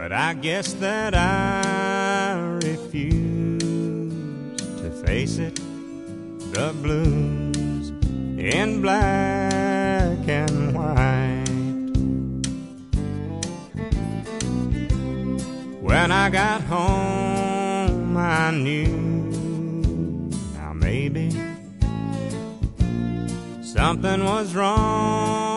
But I guess that I refuse to face it, the blues in black and white. When I got home I knew, now maybe something was wrong